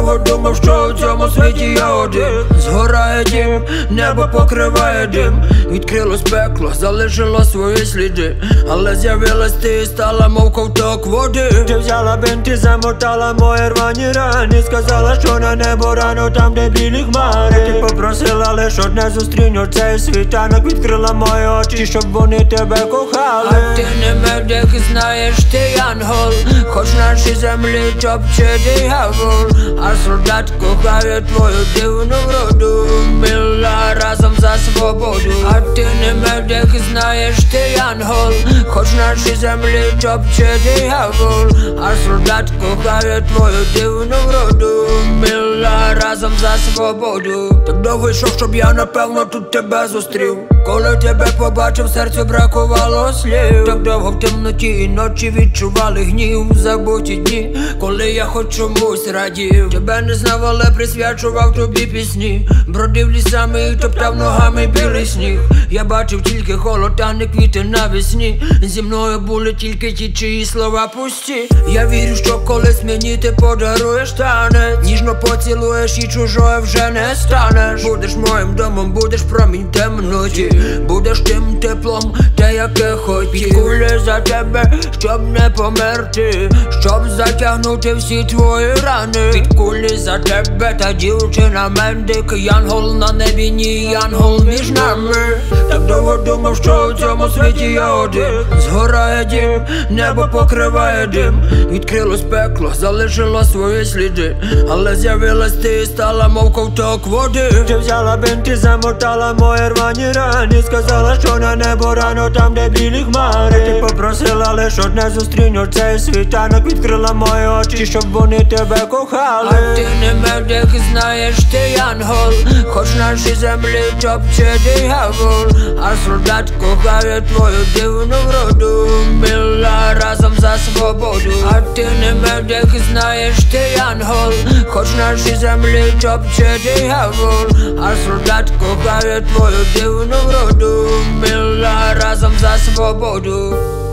довго думав, що у цьому світі я один. Згорає дім, небо покриває дим. Відкрилось пекло, залишило свої сліди. Але з'явилась ти і стала мов ковток води. Ти взяла бинт і замотала мої рвані рани. Сказала, що на небо рано там, де білі хмари. Ти попросила лиш одне, зустрінь у цей світанок. Відкрила мої очі, щоб вони тебе кохали. А ти не медик, знаєш, ти янгол. Хоч нашій землі топче диявол. А солдат кохає твою дивну вроду. Мила разом за свободу. А ти не медик, знаєш, ти янгол. Хоч нашій землі топче диявол. А солдат кохає твою дивну вроду. Мила разом за свободу. Так довго йшов, щоб я напевно тут тебе зустрів. Коли тебе побачив, серцю бракувало слів. Так довго в темноті і ночі відчували гнів. Забуті дні, коли я хоч чомусь радів. Тебе не знав, але присвячував тобі пісні. Бродив лісами і топтав ногами білий сніг. Я бачив тільки холод, а не квіти навесні. Зі мною були тільки ті, чиї слова пусті. Я вірю, що колись мені ти подаруєш танець. Ніжно поцілуєш і чужою вже не станеш. Будеш моїм домом, будеш промінь темноті. Будеш тим теплом, те, яке хотів. Під кулі за тебе, щоб не померти. Щоб затягнути всі твої рани. Під кулі за тебе та дівчина мендик. Янгол на небі, ні янгол між нами. Так довго думав, що у цьому світі я один. Згорає дім, небо покриває дим. Відкрилось пекло, залишило свої сліди. Але з'явилась ти і стала мов ковток води. Ти взяла бинт і замотала мої рвані рани. Сказала, що на небо рано там, де білі хмари. Ти попросила лиш одне, зустрінь у цей світанок. Відкрила мої очі, щоб вони тебе кохали. А ти не медик, знаєш, ти янгол. Хоч нашій землі топче диявол. А солдат кохає твою дивну вроду. Мила разом за свободу. А ти не медик, знаєш, ти янгол. Хоч нашій землі топче диявол. А солдат кохає твою дивну вроду. Мила разом за свободу.